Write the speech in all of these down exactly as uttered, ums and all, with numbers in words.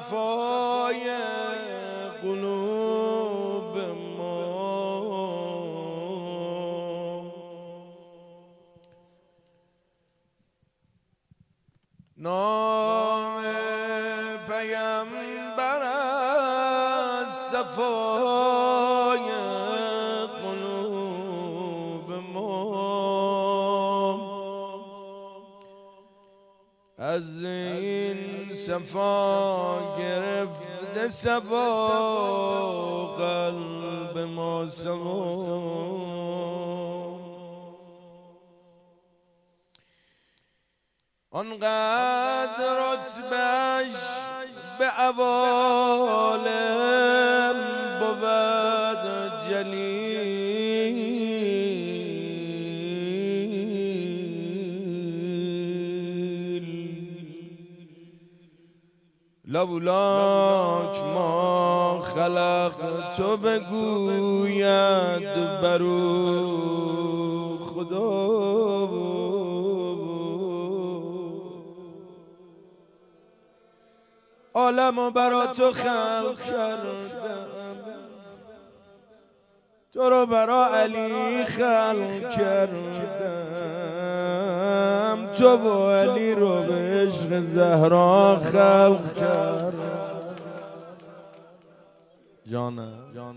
صفای قلوب ما. نام پیامبر از صفای قلوب ما، از این صفا گرفته صفا قلب ما صفا. آنقدر رتبه‌اش به عوالم بود جلیل، لولاک ما خلقت بگوید برو خدا. عالمو برا تو خلق کردم، تو رو برا علی خلق کردم، تو و علی رو به عشق زهرا خلق کردم. جانه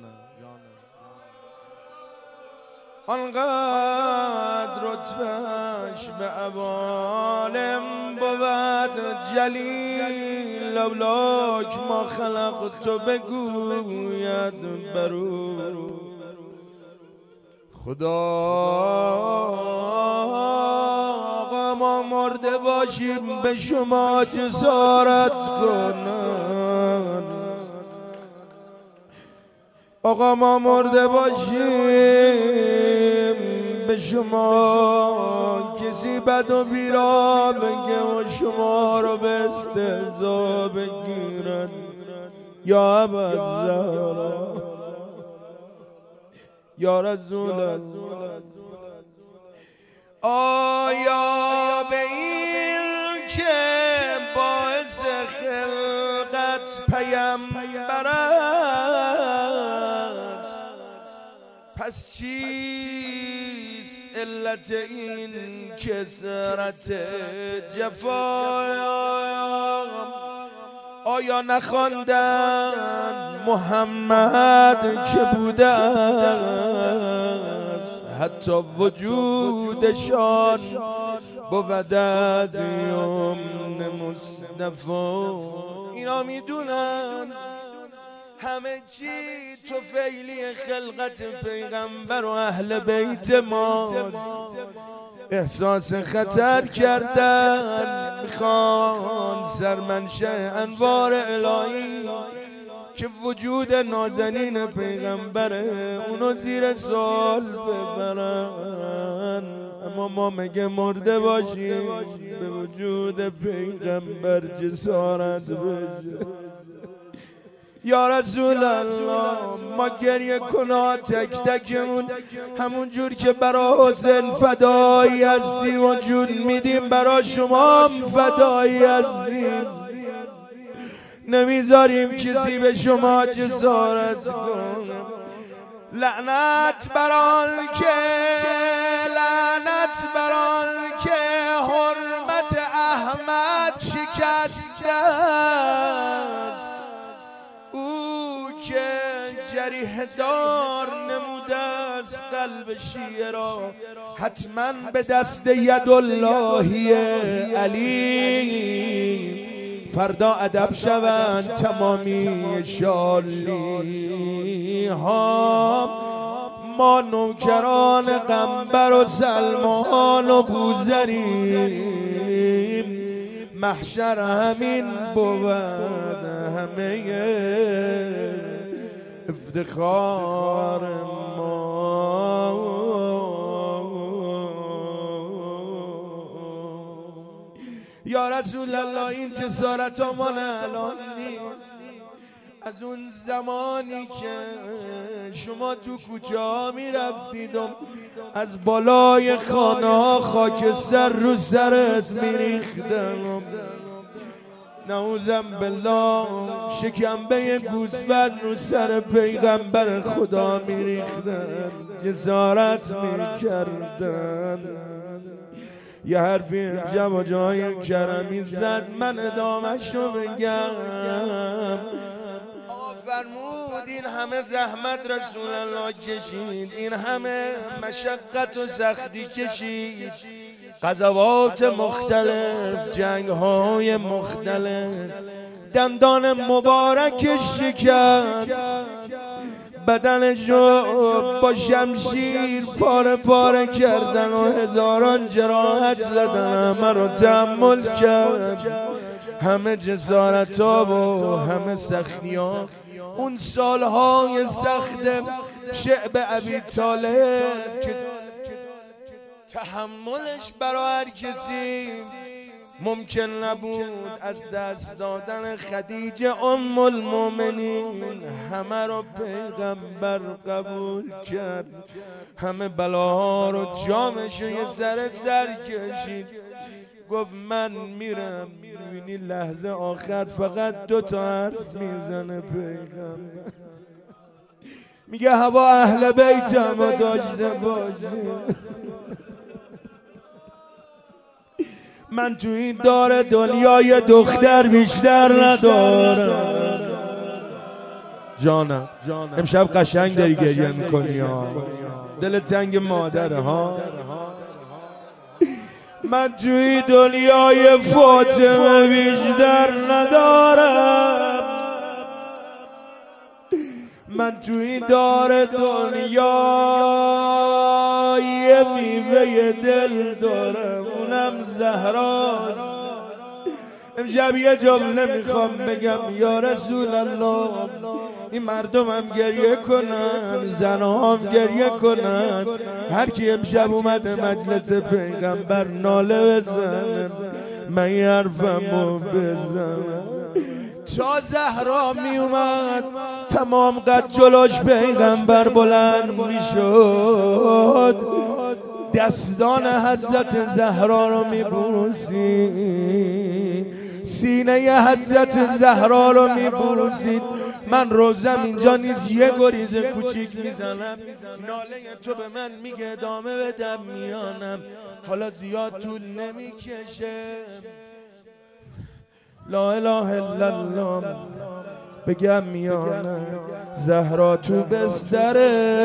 آنقدر رتبه‌اش به عوالم بود جلیل، لولاک ما خلقت بگوید برو خدا. آقا ما مرده باشیم به شما جسارت کنن، آقا ما مرده باشیم به شما کسی بد و بیرا بگه و شما رو به استهزا بگیرن. یا ابوالزهرا یا رسول الله، آیا به این که باعث خلقت پیامبر است، پس چیست علت این کثرت جفا؟ آیا نخواندن محمد که بوده است، حتی وجودشان بود از یمن مصطفی. اینا میدونن همه چی طفیلی خلقت پیغمبر و اهل بیت ماست. احساس خطر کردن، میخوان سرمنشه انوار الهی که وجود نازنین پیغمبره اونو زیر سوال ببرن. اما ما مگه مرده باشیم به وجود پیغمبر جسارت بشه؟ یا رسول الله ما گریه کنا تک تکمون همون جور که برا حسین فدایی هستیم و جون میدیم برا شما هم فدایی هستیم. نمیذاریم کسی به شما جسارت کنه. لعنت بران که لعنت بران که حرمت احمد شکسته است، جریح دار نموده است قلب شیعه را، حتما به دست یداللهی علی فردا ادب شوند تمامی شالی ها. ما نوکران قنبر و سلمان و بوذریم، محشر همین بود همه افتخار ما. یا رسول الله این جسارت آمان الان نیست، از اون زمانی که شما تو کوچه ها می رفتید و از بالای خانه ها خاکستر رو سرت می ریختن. نعوذم بالله شکمبه گوسفند رو سر پیغمبر خدا میریختن، جسارت میکردن. یه حرفی جوا جای کرمی زد، من ادامش رو بگم. فرمود این همه زحمت رسول الله کشید، این همه مشقت و سختی کشید، غزوات مختلف، جنگ های مختلف، دندان مبارکش شکست، بدنشو با شمشیر پاره پاره کردن و هزاران جراحت زدن. همه رو تحمل کرد، همه جسارت ها و همه سختی ها. اون سالهای سخت شعب ابی طالب که تحملش برای هر کسی ممکن نبود، از دست دادن خدیجه ام المؤمنین همه رو پیغمبر قبول کرد، همه بلاها رو جامش یه سر سر کشید. گفت من میرم. میبینی لحظه آخر فقط دو تا حرف میزنه پیغمبر، میگه هوا اهل بیتم و داشته باشه. من تو این دار دنیای دختر بیشتر ندارم. جانم امشب قشنگ داری گریه میکنی ها، دل تنگ مادره ها. من توی دنیای فاطمه بیشتر ندارم، من توی دار دنیای میوه دل دارم، اونم زهراست. امشب یه جمله میخوام بگم یا رسول الله، این مردم هم گریه کنن، زنها هم گریه کنن، هر کی امشب اومده مجلس پیغمبر ناله بزنه، من یه حرفمو بزنم. تا زهرا می اومد تمام قد جلوش پیغمبر بلند میشد، دستان حضرت زهرا رو میبوسید، سینه حضرت زهرا رو میبوسید. من روزم اینجا نیست، یه گریز کوچیک میزنم، ناله تو به من میگه ادامه بدم میانم، حالا زیاد طول نمیکشه. لا اله الا الله بگم میانم. زهرا تو بستره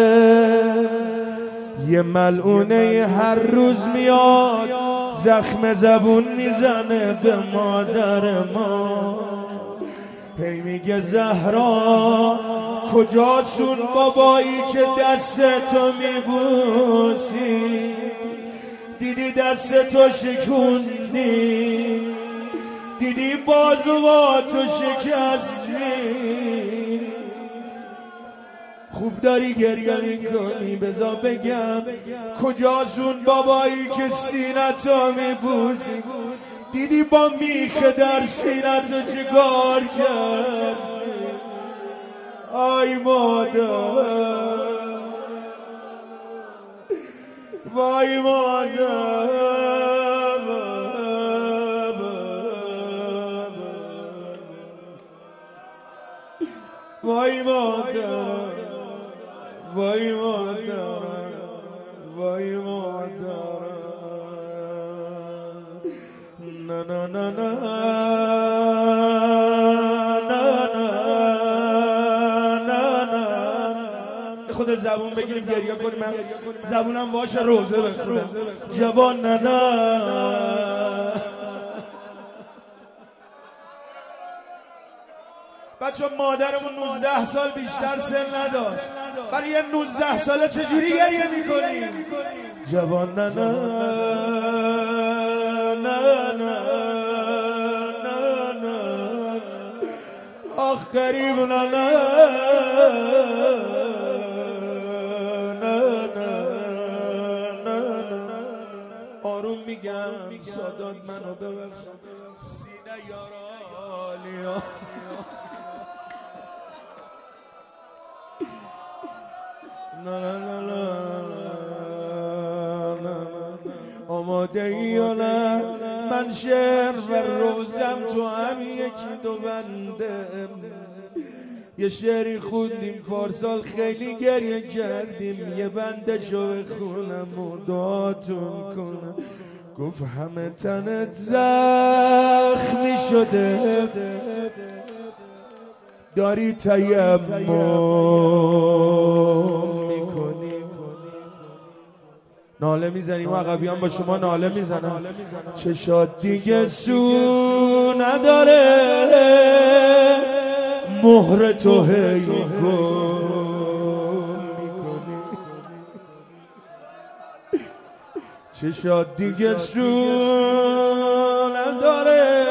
یه ملعونه هر روز میاد، زخم زبون میزنه به مادر ما، هی میگه زهرا کجاسون بابایی که دستتو میبوسی، دیدی دستتو شکوندی، دیدی بازواتو شکستی، خوب داری گریه میکنی. بذار بگم کجاسون بابایی که سینتو میبوسی، دیدی با میخه در سینتو چیکار کرد. آی مادر، وای مادر، وای مادر، وای مادر، وای مادر. نه نه نه نه نه نه خود زبون بگیریم گریه کنیم، من زبونم باشه روزه بخونم. جوان نه نه بچه مادرمون نوزده سال بیشتر سن نداشت، برای یه نوزده ساله چجوری گریه میکنی؟ جوان نه نه نه نه نه نه آخ قریب نه نه نه نه نه آروم میگم سادات منو ببخش، سینه یارالیا نه نه نه نه نه آماده ای یا نه؟ من شعر و روزم تو هم یکی دو بنده. یه شعری خوندیم پارسال خیلی گریه کردیم، یه بنده شو بخونم و دعاتون کنم. گفت همه تنت زخمی شده، داری تیمم میکنی. ناله میزنیم و عقبیان با شما ناله میزنن. چشات دیگه سو نداره، مهر تو هی گم میکنی. چشات دیگه سو نداره،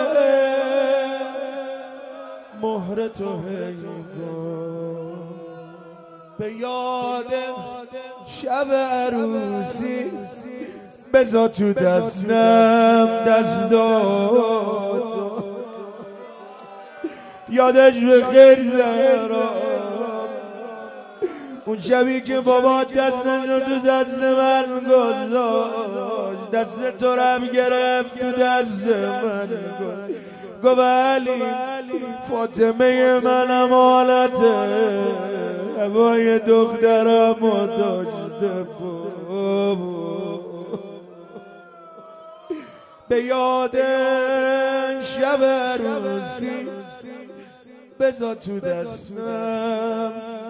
مهر تو هی گم. به یاد شب عروسی بذار تو دستم دستات، یادش به خیر زهرا، اون شبی که بابا دستشو تو دست من گذاشت، دست تو رم گرفت تو دست من گفت علی فاطمه منم حالته، هوای دخترم و داشته به یاد شب عروسی بذار تو دستم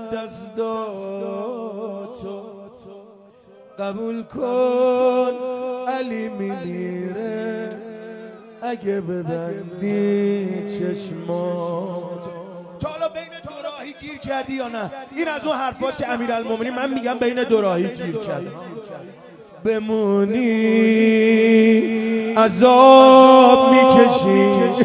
دستاتو، قبول کن علی میمیره اگه ببندی چشمات. تا حالا بین دو راهی گیر کردی یا نه؟ این از اون حرفاست که امیرالمومنین من میگم بین دو راهی گیر کردی. بمونی عذاب میکشی،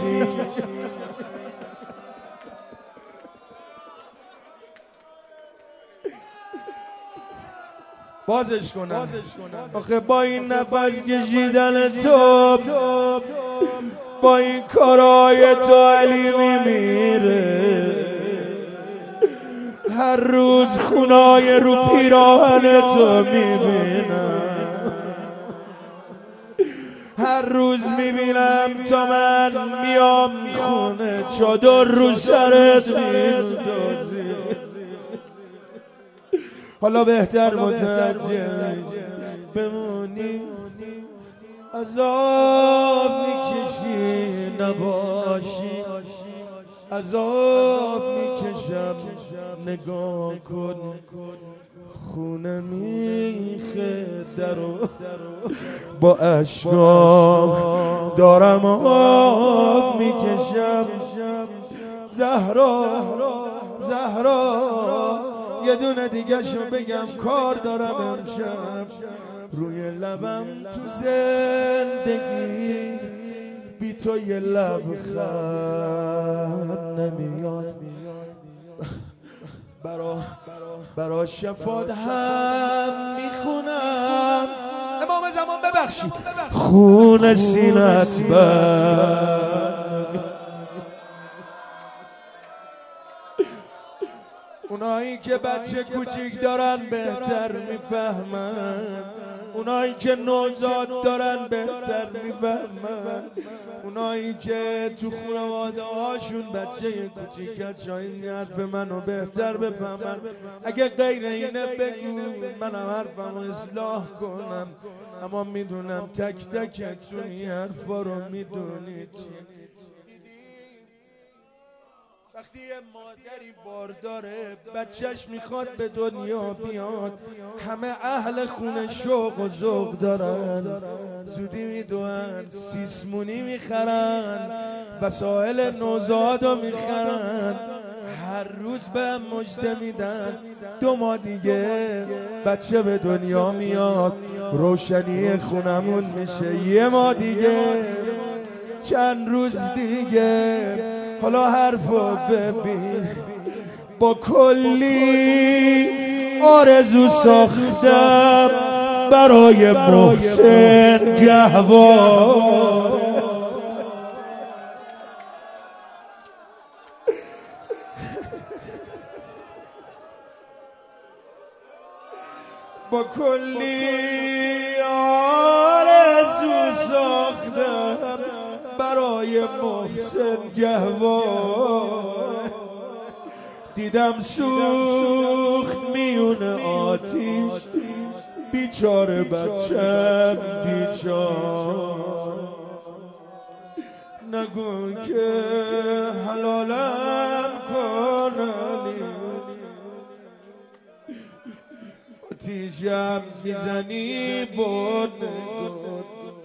بازش کنم آخه با این نفس کشیدن تو، با این کارای تو علی میمیره. هر روز خونای رو پیراهن تو میبینم، هر روز میبینم تا من میام خونه چادر رو سرت میندازی. حالا بهتر متوجه بمونی عذاب میکشی نباشی، عذاب میکشم نگاه کن، خونه میخه درو با اشکام دارم آب میکشم. زهرا زهرا یه دونه دیگه شو بگم کار دارم امشب، روی لبم تو زندگی بی تو یه لبخند نمیاد. برا برا شفاد هم میخونم، امام زمان ببخشید خون سینت بند. اونایی که بچه کوچیک دارن بهتر میفهمن، اونایی که نوزاد دارن بهتر میفهمن، اونایی که تو خانواده هاشون بچه کوچیک هست شاید این حرف منو بهتر بفهمن. اگه غیر اینه بگو منم حرفمو اصلاح کنم، اما میدونم تک تکتون این حرفا رو میدونید. وقتی یه مادری بارداره بچهش میخواد به دنیا بیاد، همه اهل خونه شوق و ذوق دارن، زودی میدوئن، سیسمونی میخرن، وسایل نوزادو میخرن، هر روز به مژده میدن دو ماه دیگه بچه به دنیا میاد، روشنی خونمون میشه یه ماه دیگه، چند روز دیگه. حالا حرفو ببین، با کلی آرزو ساختم برای محسن گهوار، با کلی آرزو محسن گهواره دیدم سوخت میون آتیش بیچاره بچم بیچاره نگو که حلالم کن علی آتیشم میزنی بود نگو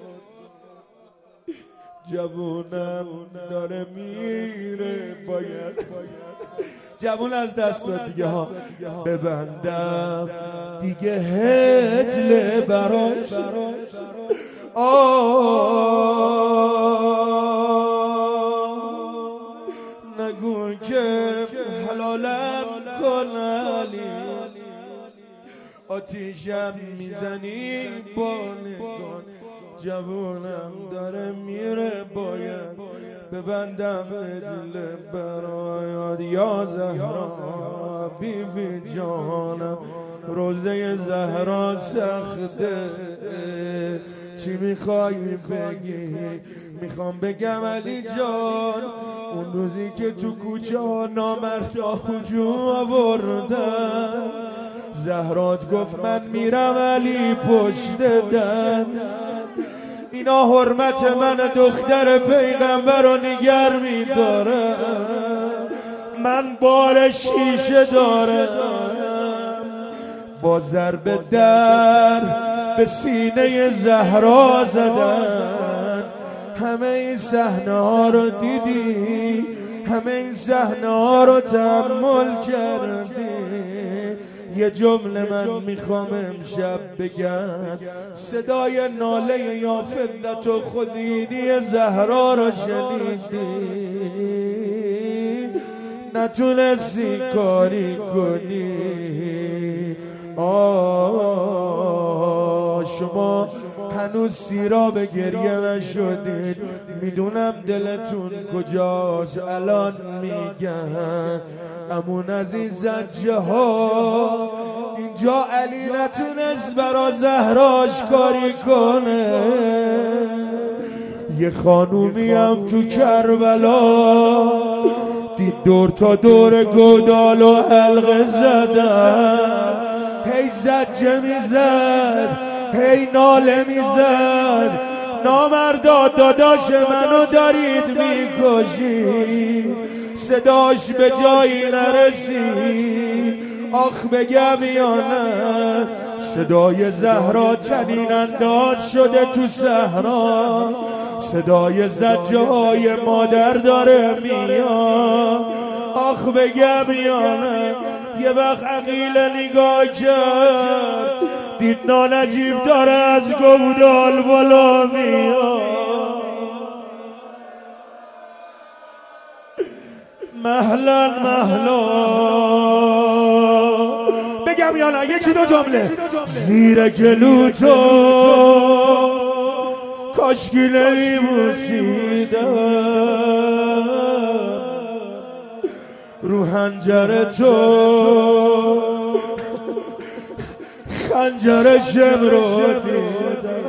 جوونم داره میره باید جوون از دست داد دیگه ها ببندم دیگه هجله براش نگو که حلالم کن علی آتیشم میزنی با نگان جوونم داره میره باید ببندم دل برایت یا زهرا بی بی جانم روزه زهرا سخته چی میخوای بگی میخوام بگم علی جان اون روزی که تو کوچه ها نامردا هجوم آوردن زهرات گفت من میرم علی پشت دن اینا حرمت من دختر پیغمبر رو نگر میدارم من بار شیشه دارم با ضرب در به سینه زهرا زدن همه این صحنه ها رو دیدی همه این صحنه ها رو تحمل کردی یه جمله من میخوام امشب بگم صدای ناله یا فدت و خودینی زهرا رو شنیدی نتونستی کاری کنی آه شما هنوز سیراب گریه نشدید میدونم دلتون کجاست الان میگن امون عزیز زجه ها اینجا علی نتونست برا زهراش کاری کنه یه خانومی هم تو کربلا دید دور تا دور گودال و حلقه زدن هی زجه میزد هی ناله میزد نامردا داداش منو دارید میکشید صداش به جایی نرسید آخ بگم یا نه صدای زهرا چنین انداز شده تو صحرا صدای زجه های مادر داره میاد آخ بگم یا نه یه وقت عقیل نگاه کرد دید نانجیب داره از گودال بالا میاد مهلا مهلا بگم یا نه یکی دو جمله زیر گلو تو کاشکی نمیبوسیدم رو حنجر تو خنجر شم رو دیدم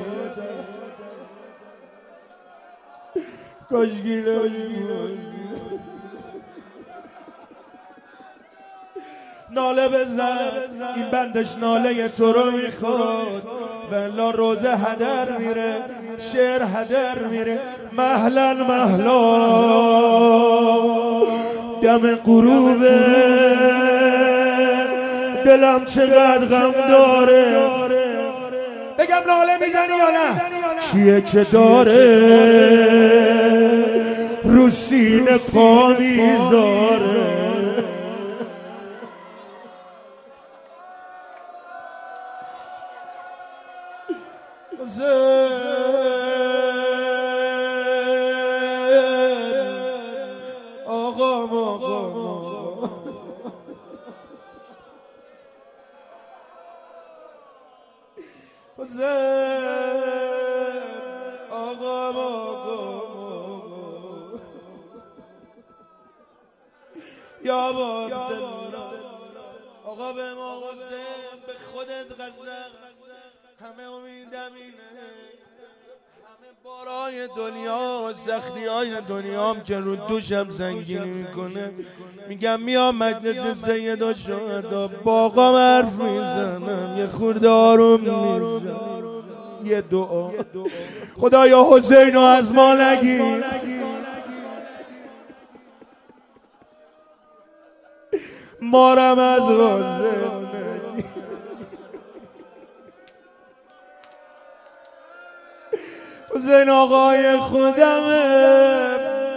کاشکی نمیبوسیدم ناله بزن این بندش ناله تو رو میخواد ولا روزه هدر میره شعر هدر میره مهلا مهلا دم غروبه دلم چقدر غم داره بگم ناله میزنی یا نه کیه که داره رو سینه پا میذاره آقا آقا آقا یا باب آقا به ما حسین به خودت قسم همه امیدم اینه همه بارای دنیا، سختی های دنیا هم که رو دوشم سنگینی میکنه، میگم میام مجلس سید و شهدا باقام حرف میزنم، یه خورده آروم میشم، یه دعا خدایا حسینو از ما نگیر، مارم از حسین نگیر. حسین آقای خودمه،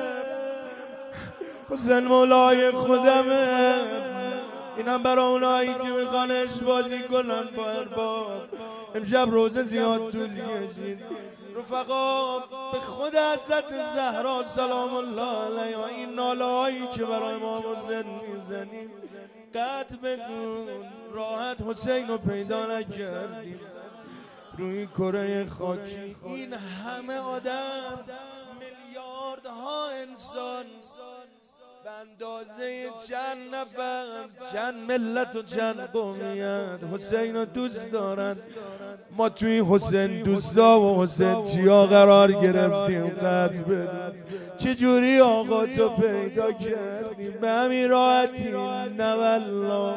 حسین مولای خودمه، اینم برای اونایی که میخوان عشق بازی کنن با ارباب. امشب روزه زیاد طول کشید رفقا، به خود حضرت زهرا سلام الله علیها این ناله هایی که برای امام حسین میزنیم قطع بدون راحت حسین رو پیدا نکردیم روی کره خاکی. این همه آدم، میلیاردها انسان به اندازه چند نفر، چند ملت و چند قومیت حسین رو دوست دارن. ما توی حسین دوستا و حسین چیا قرار گرفتیم قدر بدیم. چجوری آقا تو پیدا کردیم به همین راحتی؟ نه والله.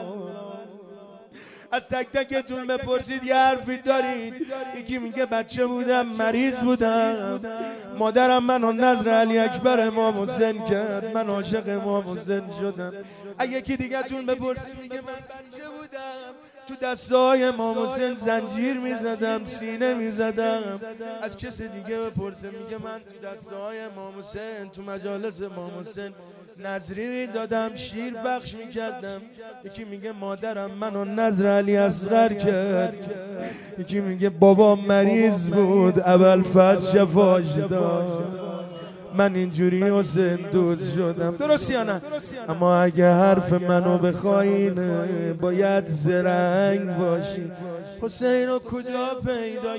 از تک تکتون بپرسید یه حرفی دارید، یکی میگه بچه بودم مریض بودم، مادرم منو نظر علی اکبر امام حسین کرد، من عاشق امام حسین شدم. یکی دیگه تون بپرسید میگه من بچه بودم تو دستای امام حسین زنجیر میزدم، سینه میزدم. از کسی دیگه بپرسه میگه من تو دستای امام حسین تو مجالس امام حسین نظری میدادم، شیر بخش میکردم. یکی میگه مادرم منو نظر علی اصغر کرد، یکی میگه بابا مریض بود ابوالفضل شفاش داد، من اینجوری حسین دوست شدم. درست یا نه؟ اما اگه حرف منو بخواین باید زرنگ باشی. حسین رو کجا پیدا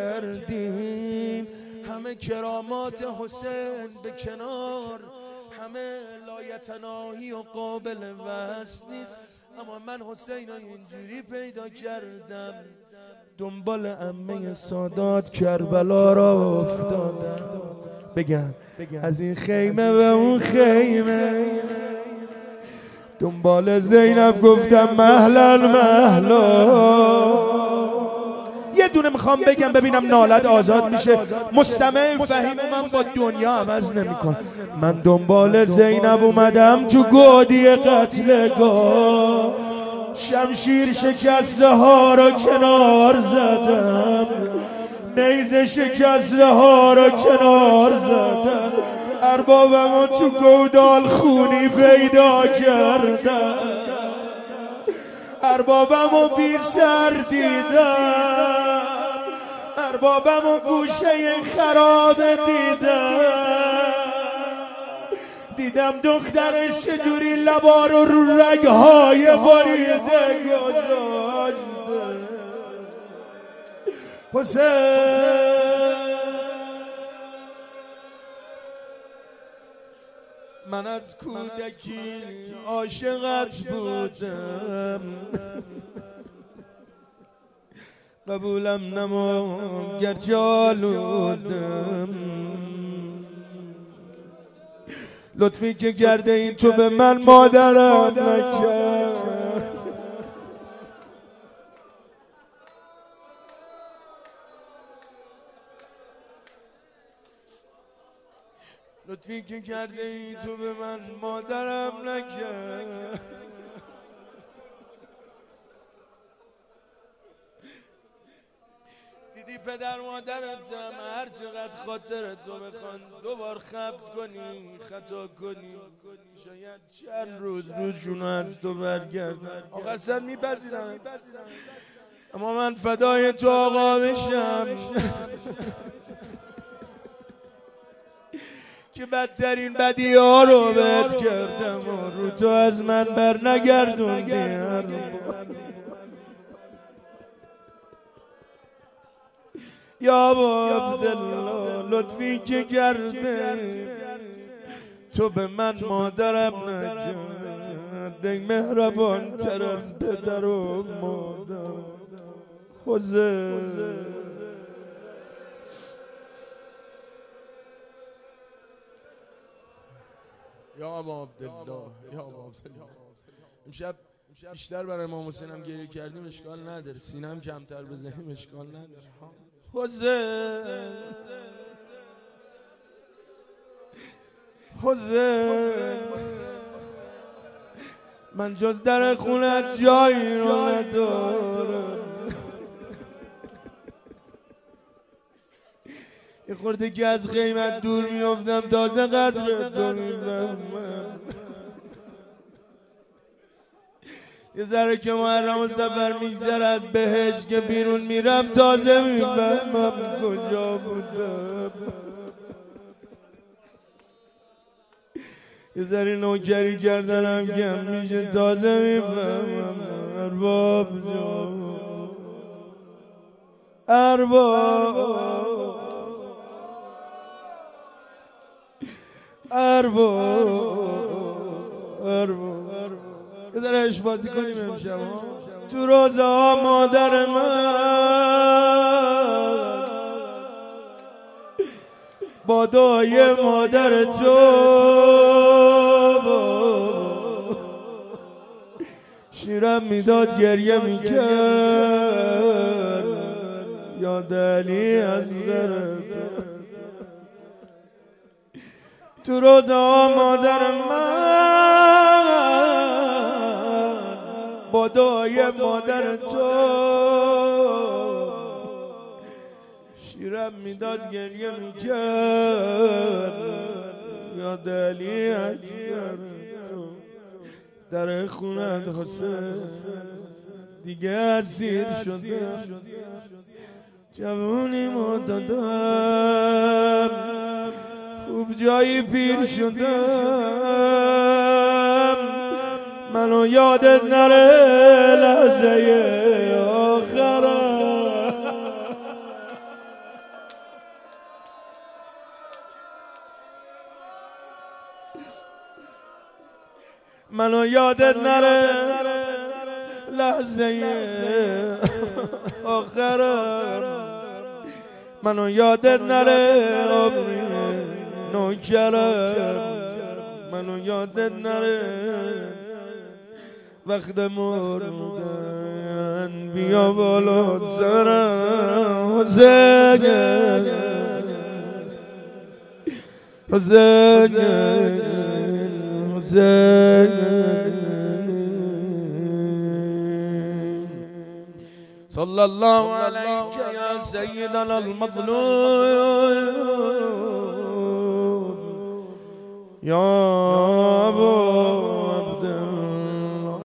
کردیم؟ همه کرامات حسین به کنار، همه لایتناهی و قابل وصل نیست، اما من حسین رو اینجوری پیدا کردم، دنبال عمه سادات کربلا را افتادم. بگم از این خیمه به اون خیمه، دنبال زینب گفتم مهلا مهلا. یه دونه میخوام بگم ببینم نالت آزاد میشه. مستمع فهیم من با دنیا عوض نمیکن. من دنبال زینب اومدم تو گودی قتلگاه، شمشیر شکسته ها را کنار زدم، نیزه شکسته ها را کنار زدم، اربابمو تو گودال خونی پیدا کردم، اربابمو بی سر دیدم، اربابمو گوشه خراب دیدم، دیدم دخترش چجوری لبا رو رو رگهای بریده گذاشته. حسین من از کودکی عاشقت بودم، قبولم نما گرچه آلودم، لطفی که کرده این تو به من مادرم نکرد، لطفی که کرده ای تو به من مادرم نکرد. دیدی پدر مادرتم هر چقدر خاطر تو بخوان دوبار خبت کنی خطا کنی شاید چند روز روزشونو از تو برگردن، آخر سر میپذیرن، اما من فدای تو آقا بشم که بدترین بدی ها رو بهت کردم و رو تو از من بر نگردوندی. یا عبدالله لطفی که کرده تو به من مادرم نکرد، ای مهربان تر از پدر و مادر. حسین یا ابا عبدالله یا ابا عبدالله. امشب بیشتر برای امام حسین هم گریه کردیم اشکال نداره، سینه هم کمتر بزنیم اشکال نداره. حسین حسین من جز در خونت جایی رو ندارم. یه خورده که از قیمت دور میافتم تازه قدرت رو میفهمم. یه ذره که محرم و سفر میگذره از بهشت که بیرون میرم تازه میفهمم کجا بودم. یه ذره نوکری کردنم کم میشه تازه میفهمم ارباب جان ارباب ارباب ارباب. یه ذره عشق بازی کنیم امشب. تو روزه ها مادر من با دعای مادر تو شیرم میداد گریه میکرد یاد علی از غرد. تو روزه ها مادر من با دعای مادر تو شیرم میداد گریه میکرد یاد علی اکبر. در خونت حسین دیگه اسیر شدم، جوونی دادم خوب جایی پیر شدم. منو یادت نره لحظه آخرم. منو یادت نره لحظه آخرم. منو یادت نره عمری نوکرم. منو یادت نره وقت مردن بیا بالا سرم. حسین حسین حسین صلی الله علیک یا سیدنا المظلوم یا ابو